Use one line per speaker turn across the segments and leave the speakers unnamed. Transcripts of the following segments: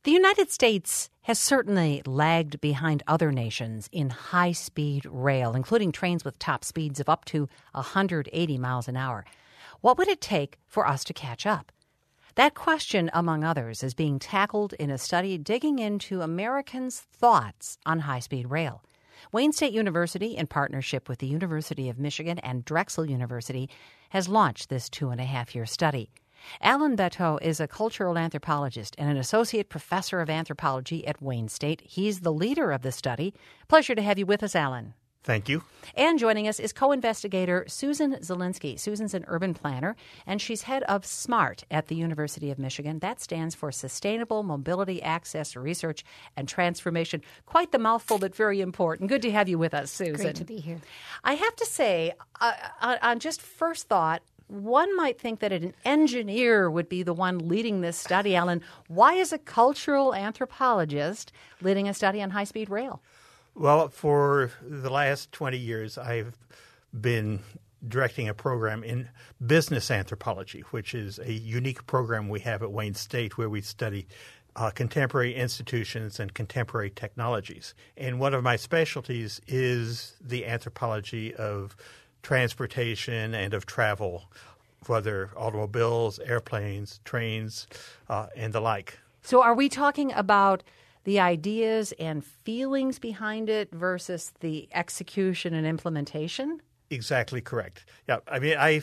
The United States has certainly lagged behind other nations in high-speed rail, including trains with top speeds of up to 180 miles an hour. What would it take for us to catch up? That question, among others, is being tackled in a study digging into Americans' thoughts on high-speed rail. Wayne State University, in partnership with the University of Michigan and Drexel University, has launched this 2.5-year study. Alan Bateau is a cultural anthropologist and an associate professor of anthropology at Wayne State. He's the leader of the study. Pleasure to have you with us, Alan.
Thank you.
And joining us is co-investigator Susan Zielinski. Susan's an urban planner, and she's head of SMART at the University of Michigan. That stands for Sustainable Mobility Access Research and Transformation. Quite the mouthful, but very important. Good to have you with us, Susan.
Great to be here.
I have to say, on just first thought, one might think that an engineer would be the one leading this study. Alan, why is a cultural anthropologist leading a study on high-speed rail?
Well, for the last 20 years, I've been directing a program in business anthropology, which is a unique program we have at Wayne State where we study contemporary institutions and contemporary technologies. And one of my specialties is the anthropology of transportation and of travel, whether automobiles, airplanes, trains, and the like.
So are we talking about the ideas and feelings behind it versus the execution and implementation?
Exactly correct. Yeah, I mean,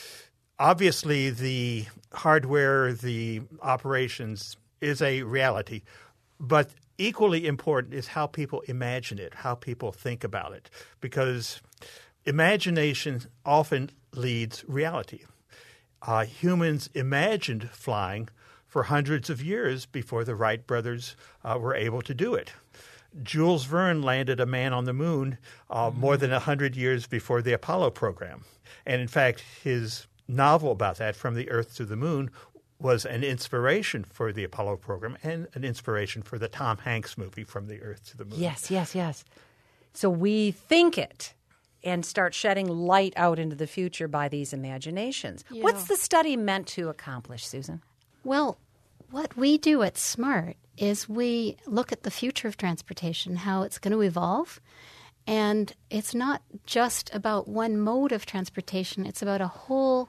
obviously the hardware, the operations is a reality, but equally important is how people imagine it, how people think about it, because imagination often leads reality. Humans imagined flying for hundreds of years before the Wright brothers were able to do it. Jules Verne landed a man on the moon more than 100 years before the Apollo program. And in fact, his novel about that, From the Earth to the Moon, was an inspiration for the Apollo program and an inspiration for the Tom Hanks movie, From the Earth to the Moon.
Yes. So we think it and start shedding light out into the future by these imaginations. Yeah. What's the study meant to accomplish, Susan?
Well, what we do at SMART is we look at the future of transportation, how it's going to evolve. And it's not just about one mode of transportation. It's about a whole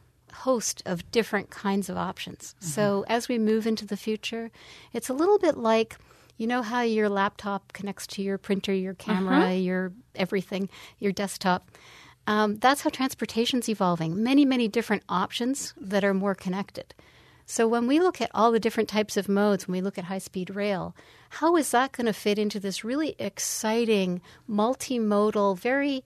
host of different kinds of options. Mm-hmm. So as we move into the future, it's a little bit like, you know how your laptop connects to your printer, your camera, your everything, your desktop. That's how transportation's evolving. Many, many different options that are more connected. So when we look at all the different types of modes, when we look at high-speed rail, how is that going to fit into this really exciting, multimodal, very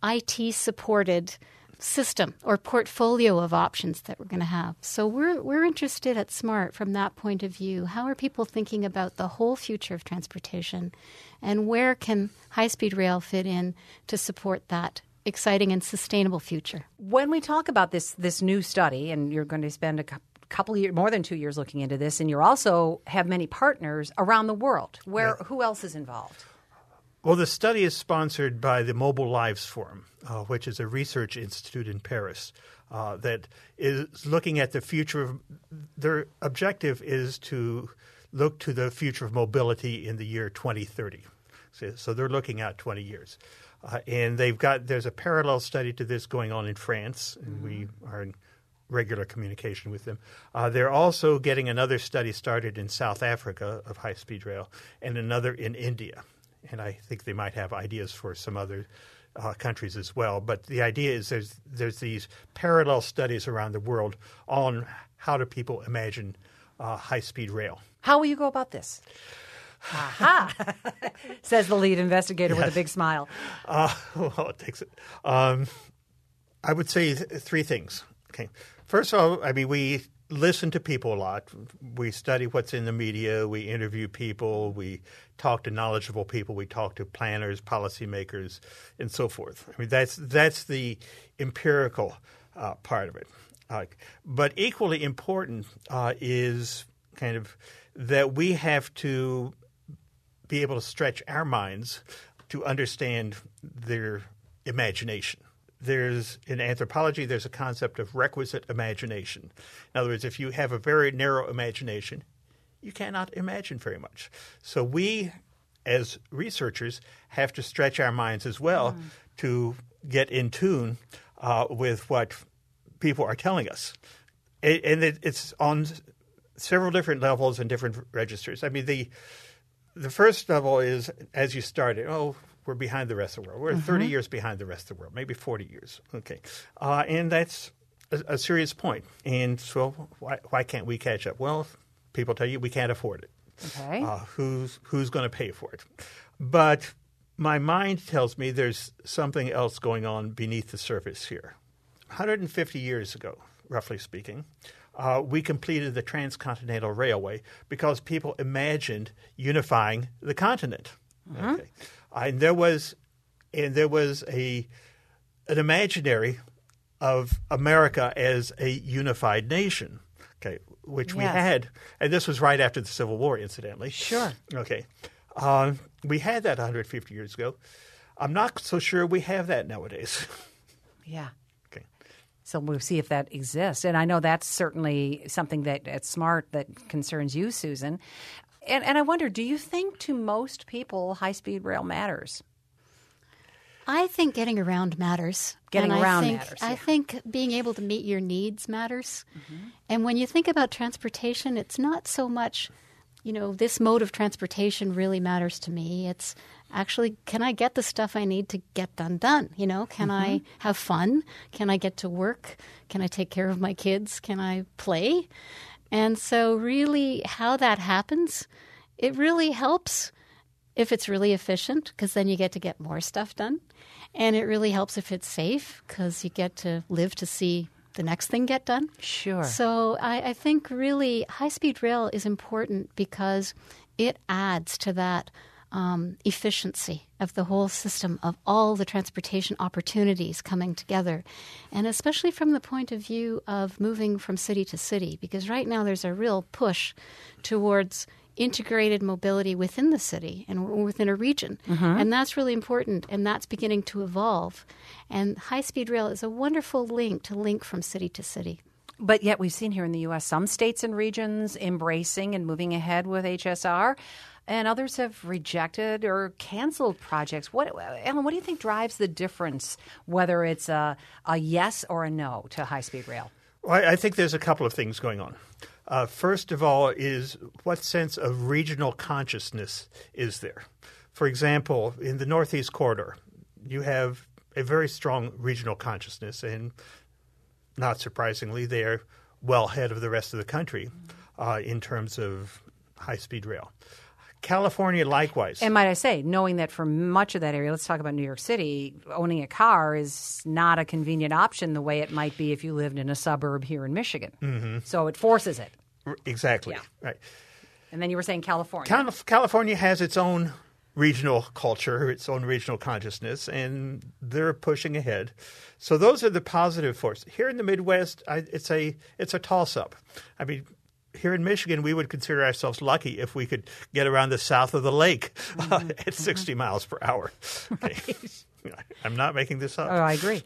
IT-supported system or portfolio of options that we're going to have? So we're interested at SMART from that point of view. How are people thinking about the whole future of transportation, and where can high-speed rail fit in to support that exciting and sustainable future?
When we talk about this new study, and you're going to spend a couple of years, more than 2 years looking into this, and you also have many partners around the world. Who else is involved?
Well, the study is sponsored by the Mobile Lives Forum, which is a research institute in Paris that is looking at the future of – their objective is to look to the future of mobility in the year 2030. So they're looking out 20 years. And there's a parallel study to this going on in France, and we are in regular communication with them. They're also getting another study started in South Africa of high-speed rail and another in India. And I think they might have ideas for some other countries as well. But the idea is there's these parallel studies around the world on how do people imagine high-speed rail.
How will you go about this? Aha, says the lead investigator with a big smile.
Well, it takes it. I would say three things. Okay. First of all, I mean, we listen to people a lot. We study what's in the media. We interview people. We talk to knowledgeable people. We talk to planners, policymakers, and so forth. I mean, that's the empirical part of it. But equally important is kind of that we have to be able to stretch our minds to understand their imagination. In anthropology, there's a concept of requisite imagination. In other words, if you have a very narrow imagination, you cannot imagine very much. So we, as researchers, have to stretch our minds as well to get in tune with what people are telling us. And it's on several different levels and different registers. I mean, the first level is, as you started, we're behind the rest of the world. We're 30 years behind the rest of the world, maybe 40 years. Okay. And that's a serious point. And so why can't we catch up? Well, people tell you we can't afford it.
Okay.
Who's going to pay for it? But my mind tells me there's something else going on beneath the surface here. 150 years ago, roughly speaking, we completed the Transcontinental Railway because people imagined unifying the continent. Okay. And there was an imaginary of America as a unified nation, okay, which we had. And this was right after the Civil War, incidentally.
Sure.
Okay. We had that 150 years ago. I'm not so sure we have that nowadays.
Yeah.
Okay.
So we'll see if that exists. And I know that's certainly something that at SMART that concerns you, Susan. And I wonder, do you think to most people high-speed rail matters?
I think getting around matters.
Matters.
I think being able to meet your needs matters. And when you think about transportation, it's not so much, this mode of transportation really matters to me. It's actually, can I get the stuff I need to get done? Can I have fun? Can I get to work? Can I take care of my kids? Can I play? And so really how that happens, it really helps if it's really efficient, because then you get more stuff done. And it really helps if it's safe, because you get to live to see the next thing get done.
Sure.
So I think really high-speed rail is important because it adds to that efficiency of the whole system, of all the transportation opportunities coming together, and especially from the point of view of moving from city to city, because right now there's a real push towards integrated mobility within the city and within a region. And that's really important, and that's beginning to evolve. And high-speed rail is a wonderful link from city to city.
But yet we've seen here in the U.S. some states and regions embracing and moving ahead with HSR, and others have rejected or canceled projects. Ellen, what do you think drives the difference, whether it's a yes or a no to high-speed rail?
Well, I think there's a couple of things going on. First of all is what sense of regional consciousness is there? For example, in the Northeast Corridor, you have a very strong regional consciousness, and not surprisingly, they're well ahead of the rest of the country in terms of high-speed rail. California, likewise.
And might I say, knowing that for much of that area, let's talk about New York City, owning a car is not a convenient option the way it might be if you lived in a suburb here in Michigan. So it forces it.
Exactly.
Yeah.
Right.
And then you were saying California.
California has its own regional culture, its own regional consciousness, and they're pushing ahead. So those are the positive forces. Here in the Midwest, it's a toss-up. I mean, here in Michigan, we would consider ourselves lucky if we could get around the south of the lake at 60 miles per hour. Okay. Right. I'm not making this up.
Oh, I agree.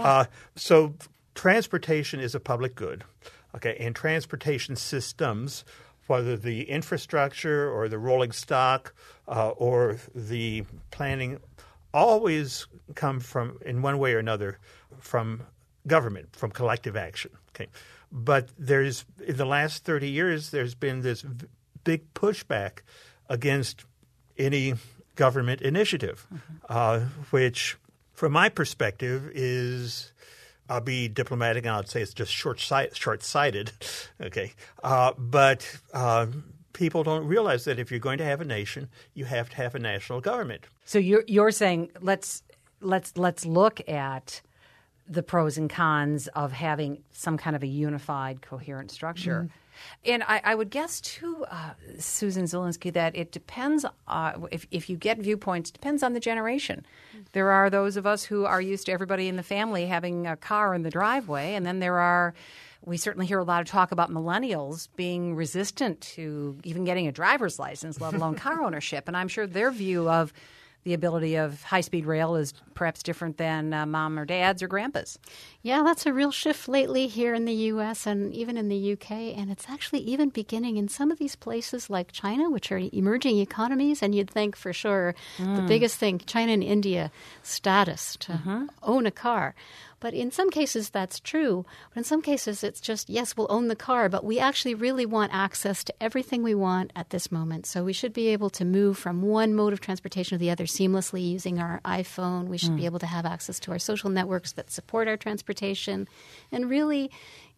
So transportation is a public good, okay, and transportation systems, whether the infrastructure or the rolling stock or the planning, always come from, in one way or another, from government, from collective action. Okay. But in the last 30 years, there's been this big pushback against any government initiative, which, from my perspective, is, I'll be diplomatic and I'll say it's just short-sighted. Okay, but people don't realize that if you're going to have a nation, you have to have a national government.
So you're saying let's look at the pros and cons of having some kind of a unified, coherent structure. And I would guess, too, Susan Zielinski, that it depends, if you get viewpoints, it depends on the generation. There are those of us who are used to everybody in the family having a car in the driveway, and then we certainly hear a lot of talk about millennials being resistant to even getting a driver's license, let alone car ownership. And I'm sure their view of the ability of high-speed rail is perhaps different than mom or dad's or grandpa's.
Yeah, that's a real shift lately here in the U.S. and even in the U.K., and it's actually even beginning in some of these places like China, which are emerging economies, and you'd think for sure the biggest thing, China and India, status to own a car. But in some cases that's true. But in some cases it's just, yes, we'll own the car, but we actually really want access to everything we want at this moment. So we should be able to move from one mode of transportation to the other seamlessly using our iPhone. We should be able to have access to our social networks that support our transportation. And really,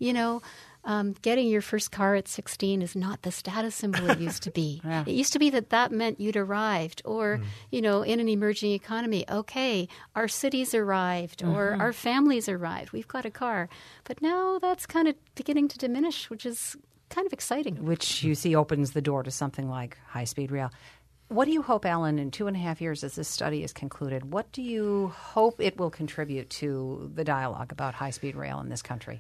getting your first car at 16 is not the status symbol it used to be.
Yeah.
It used to be that meant you'd arrived, or, in an emerging economy, okay, our city's arrived, or our family's arrived. We've got a car. But now that's kind of beginning to diminish, which is kind of exciting.
Which you see opens the door to something like high-speed rail. What do you hope, Alan, in 2.5 years as this study is concluded, what do you hope it will contribute to the dialogue about high-speed rail in this country?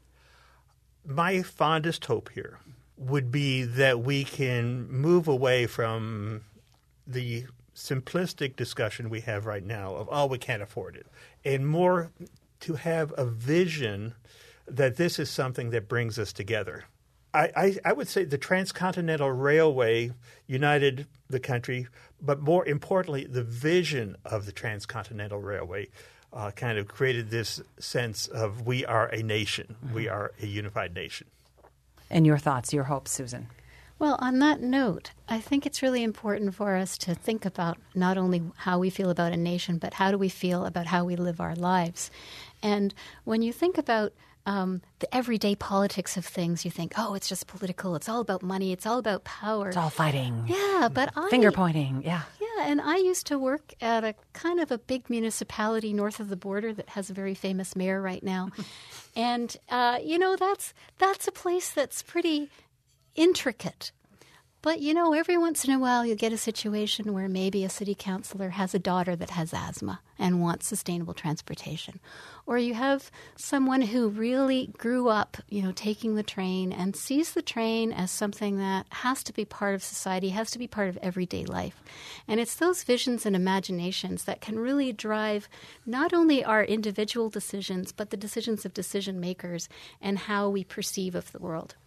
My fondest hope here would be that we can move away from the simplistic discussion we have right now of, oh, we can't afford it, and more to have a vision that this is something that brings us together. I would say the Transcontinental Railway united the country, but more importantly, the vision of the Transcontinental Railway kind of created this sense of we are a nation. We are a unified nation.
And your thoughts, your hopes, Susan?
Well, on that note, I think it's really important for us to think about not only how we feel about a nation, but how do we feel about how we live our lives. And when you think about the everyday politics of things, you think, oh, it's just political. It's all about money. It's all about power.
It's all fighting.
Yeah, but
Finger pointing, yeah.
Yeah, and I used to work at a kind of a big municipality north of the border that has a very famous mayor right now. And, that's a place that's pretty intricate. But, every once in a while you'll get a situation where maybe a city councilor has a daughter that has asthma and wants sustainable transportation. Or you have someone who really grew up, taking the train and sees the train as something that has to be part of society, has to be part of everyday life. And it's those visions and imaginations that can really drive not only our individual decisions, but the decisions of decision makers and how we perceive of the world.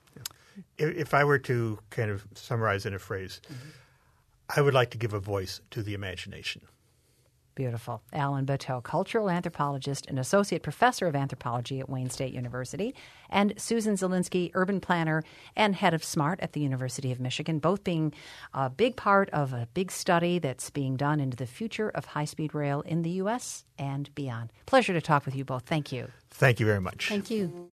If I were to kind of summarize in a phrase, I would like to give a voice to the imagination.
Beautiful. Alan Bateau, cultural anthropologist and associate professor of anthropology at Wayne State University, and Susan Zielinski, urban planner and head of SMART at the University of Michigan, both being a big part of a big study that's being done into the future of high-speed rail in the U.S. and beyond. Pleasure to talk with you both. Thank you.
Thank you very much.
Thank you.